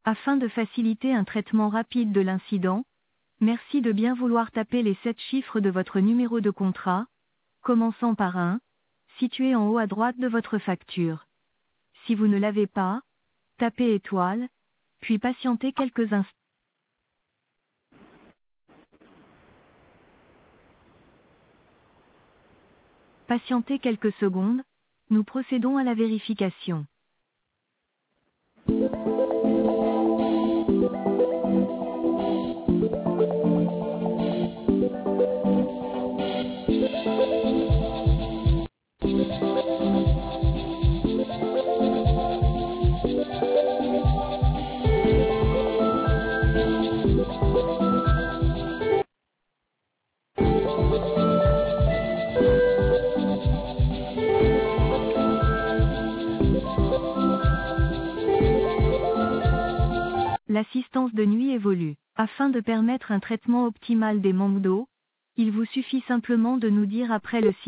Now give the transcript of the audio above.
Afin de faciliter un traitement rapide de l'incident, merci de bien vouloir taper les 7 chiffres de votre numéro de contrat, commençant par 1, situé en haut à droite de votre facture. Si vous ne l'avez pas, tapez étoile, puis patientez quelques instants. Patientez quelques secondes, nous procédons à la vérification. L'assistance de nuit évolue. Afin de permettre un traitement optimal des manques d'eau, il vous suffit simplement de nous dire après le